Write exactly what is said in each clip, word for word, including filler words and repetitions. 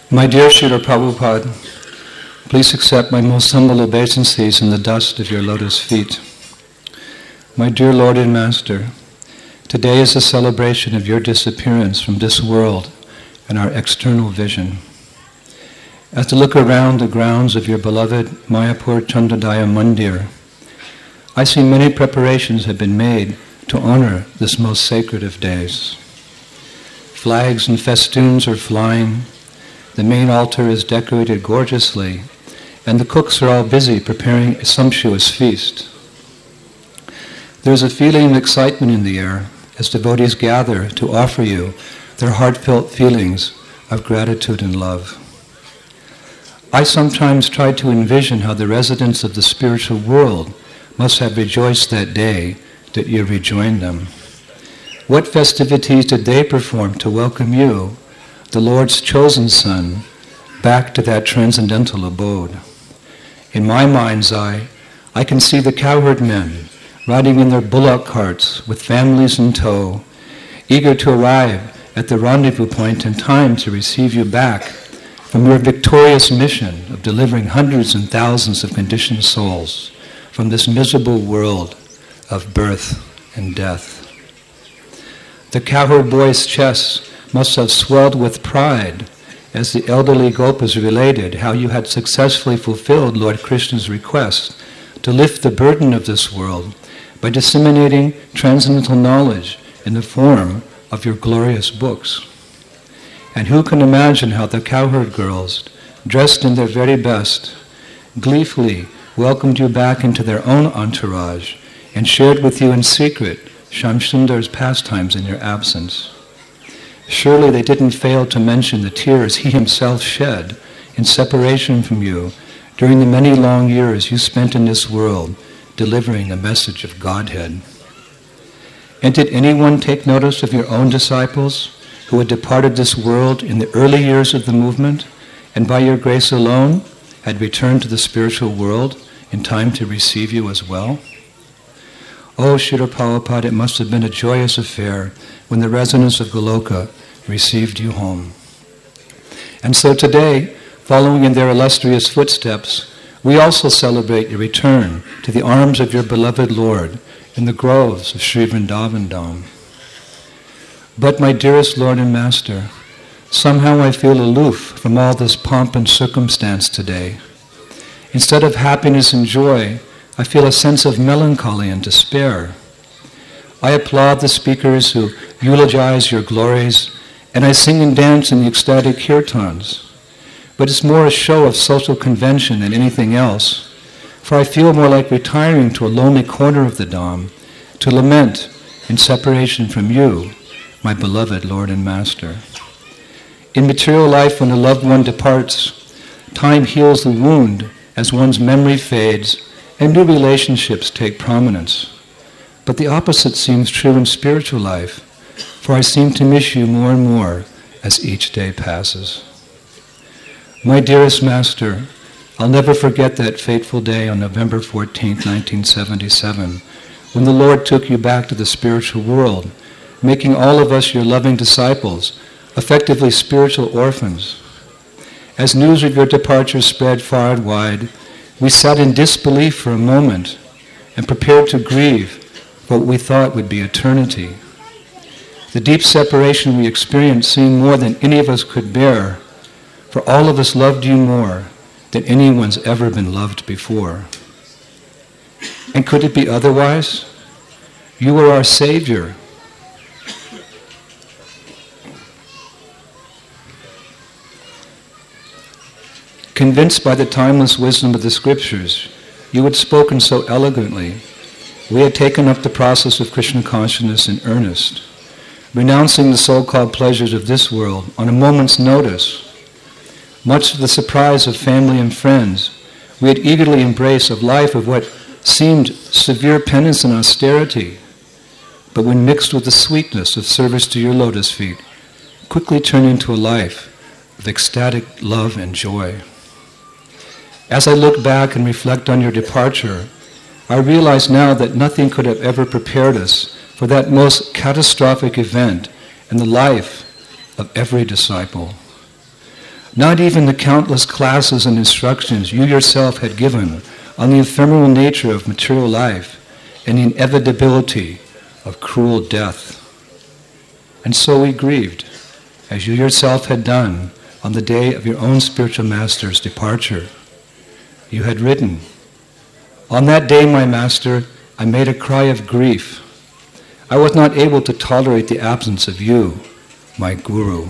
My dear Srila Prabhupada, please accept my most humble obeisances in the dust of your lotus feet. My dear Lord and Master, today is a celebration of your disappearance from this world and our external vision. As I look around the grounds of your beloved Mayapur Chandrodaya Mandir, I see many preparations have been made to honor this most sacred of days. Flags and festoons are flying, the main altar is decorated gorgeously, and the cooks are all busy preparing a sumptuous feast. There is a feeling of excitement in the air as devotees gather to offer you their heartfelt feelings of gratitude and love. I sometimes try to envision how the residents of the spiritual world must have rejoiced that day that you rejoined them. What festivities did they perform to welcome you, the Lord's chosen son, back to that transcendental abode? In my mind's eye, I can see the cowherd men riding in their bullock carts with families in tow, eager to arrive at the rendezvous point in time to receive you back from your victorious mission of delivering hundreds and thousands of conditioned souls from this miserable world of birth and death. The cowherd boys' chests must have swelled with pride as the elderly Gopas related how you had successfully fulfilled Lord Krishna's request to lift the burden of this world by disseminating transcendental knowledge in the form of your glorious books. And who can imagine how the cowherd girls, dressed in their very best, gleefully welcomed you back into their own entourage and shared with you in secret Shamsundar's pastimes in your absence. Surely they didn't fail to mention the tears he himself shed in separation from you during the many long years you spent in this world delivering the message of Godhead. And did anyone take notice of your own disciples who had departed this world in the early years of the movement and by your grace alone had returned to the spiritual world in time to receive you as well? Oh, Srila Prabhupada, it must have been a joyous affair when the residents of Goloka received you home. And so today, following in their illustrious footsteps, we also celebrate your return to the arms of your beloved Lord in the groves of Sri Vrindavan Dham. But my dearest Lord and Master, somehow I feel aloof from all this pomp and circumstance today. Instead of happiness and joy, I feel a sense of melancholy and despair. I applaud the speakers who eulogize your glories, and I sing and dance in the ecstatic kirtans. But it's more a show of social convention than anything else, for I feel more like retiring to a lonely corner of the Dham to lament in separation from you, my beloved Lord and Master. In material life, when a loved one departs, time heals the wound as one's memory fades and new relationships take prominence. But the opposite seems true in spiritual life, for I seem to miss you more and more as each day passes. My dearest Master, I'll never forget that fateful day on November fourteenth, nineteen seventy-seven, when the Lord took you back to the spiritual world, making all of us your loving disciples, effectively spiritual orphans. As news of your departure spread far and wide, we sat in disbelief for a moment and prepared to grieve what we thought would be eternity. The deep separation we experienced seemed more than any of us could bear, for all of us loved you more than anyone's ever been loved before. And could it be otherwise? You were our Savior. Convinced by the timeless wisdom of the scriptures, you had spoken so elegantly. We had taken up the process of Krishna consciousness in earnest, renouncing the so-called pleasures of this world on a moment's notice. Much to the surprise of family and friends, we had eagerly embraced a life of what seemed severe penance and austerity, but when mixed with the sweetness of service to your lotus feet, quickly turned into a life of ecstatic love and joy. As I look back and reflect on your departure, I realize now that nothing could have ever prepared us for that most catastrophic event in the life of every disciple. Not even the countless classes and instructions you yourself had given on the ephemeral nature of material life and the inevitability of cruel death. And so we grieved, as you yourself had done on the day of your own spiritual master's departure. You had written, "On that day, my master, I made a cry of grief. I was not able to tolerate the absence of you, my guru."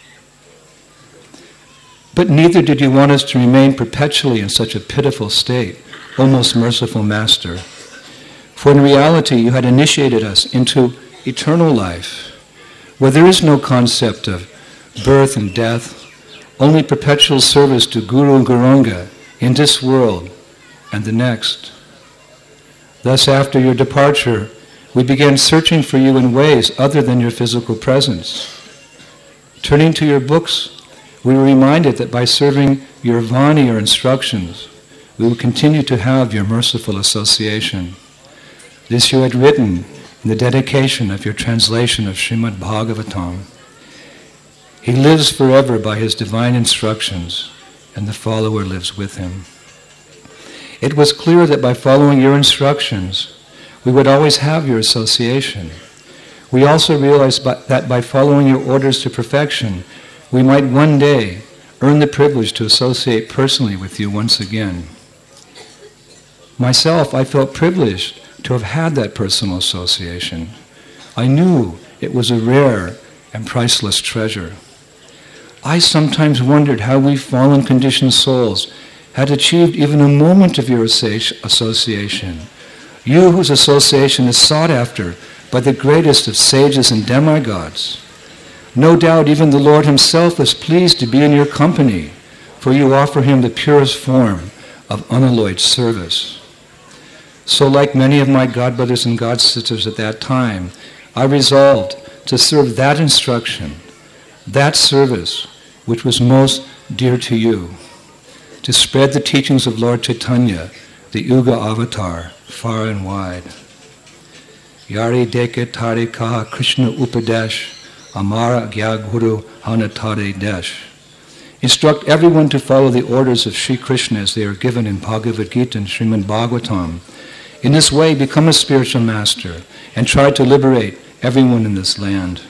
But neither did you want us to remain perpetually in such a pitiful state, O most merciful Master. For in reality, you had initiated us into eternal life, where there is no concept of birth and death, only perpetual service to Guru and Gauranga in this world and the next. Thus, after your departure, we began searching for you in ways other than your physical presence. Turning to your books, we were reminded that by serving your Vani, or instructions, we will continue to have your merciful association. This you had written in the dedication of your translation of Srimad Bhagavatam. He lives forever by his divine instructions, and the follower lives with him. It was clear that by following your instructions, we would always have your association. We also realized by, that by following your orders to perfection, we might one day earn the privilege to associate personally with you once again. Myself, I felt privileged to have had that personal association. I knew it was a rare and priceless treasure. I sometimes wondered how we fallen conditioned souls had achieved even a moment of your association. You whose association is sought after by the greatest of sages and demigods. No doubt even the Lord himself is pleased to be in your company, for you offer him the purest form of unalloyed service. So like many of my godbrothers and godsisters at that time, I resolved to serve that instruction, that service, which was most dear to you, to spread the teachings of Lord Chaitanya, the Yuga avatar, far and wide. Yari deke tari kaha Krishna upadesh, amara gya guru hanatare desh. Instruct everyone to follow the orders of Sri Krishna as they are given in Bhagavad Gita and Srimad Bhagavatam. In this way, become a spiritual master and try to liberate everyone in this land.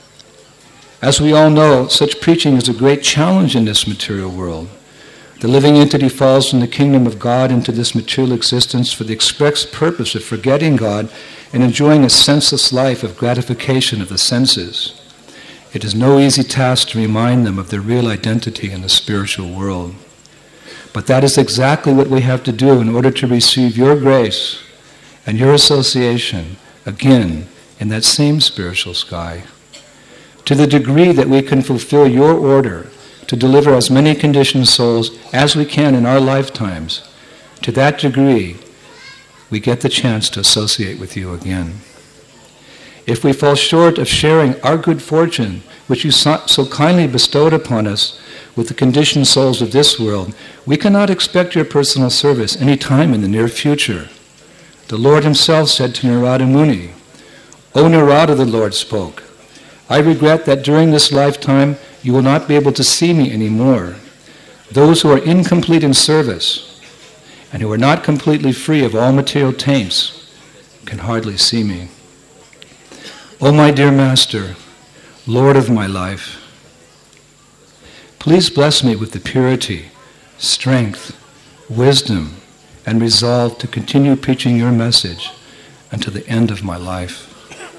As we all know, such preaching is a great challenge in this material world. The living entity falls from the kingdom of God into this material existence for the express purpose of forgetting God and enjoying a senseless life of gratification of the senses. It is no easy task to remind them of their real identity in the spiritual world. But that is exactly what we have to do in order to receive your grace and your association again in that same spiritual sky. To the degree that we can fulfill your order to deliver as many conditioned souls as we can in our lifetimes, to that degree, we get the chance to associate with you again. If we fall short of sharing our good fortune, which you so kindly bestowed upon us with the conditioned souls of this world, we cannot expect your personal service any time in the near future. The Lord himself said to Narada Muni, "O Narada," the Lord spoke, "I regret that during this lifetime you will not be able to see me anymore. Those who are incomplete in service and who are not completely free of all material taints can hardly see me. O my dear Master, Lord of my life, please bless me with the purity, strength, wisdom, and resolve to continue preaching your message until the end of my life.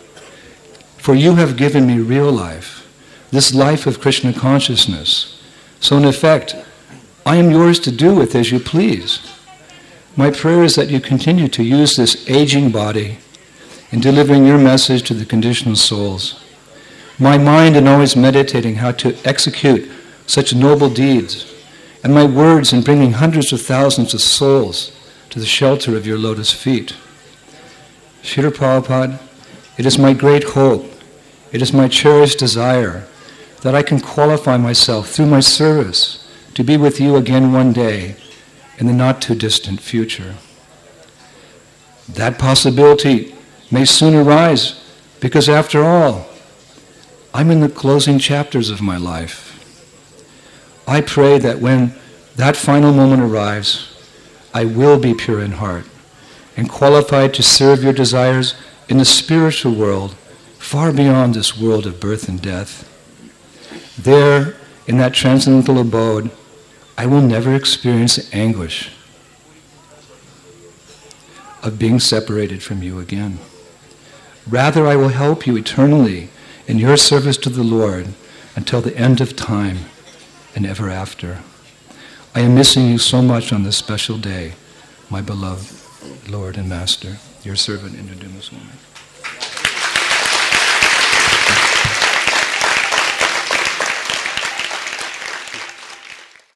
For you have given me real life, this life of Krishna consciousness. So in effect, I am yours to do with as you please. My prayer is that you continue to use this aging body in delivering your message to the conditioned souls. My mind in always meditating how to execute such noble deeds, and my words in bringing hundreds of thousands of souls to the shelter of your lotus feet. Srila Prabhupada, it is my great hope, it is my cherished desire that I can qualify myself through my service to be with you again one day in the not-too-distant future. That possibility may soon arise because, after all, I'm in the closing chapters of my life. I pray that when that final moment arrives, I will be pure in heart and qualified to serve your desires in the spiritual world, far beyond this world of birth and death. There, in that transcendental abode, I will never experience the anguish of being separated from you again. Rather, I will help you eternally in your service to the Lord until the end of time and ever after. I am missing you so much on this special day, my beloved Lord and Master. Your servant, Indradyumna Swami.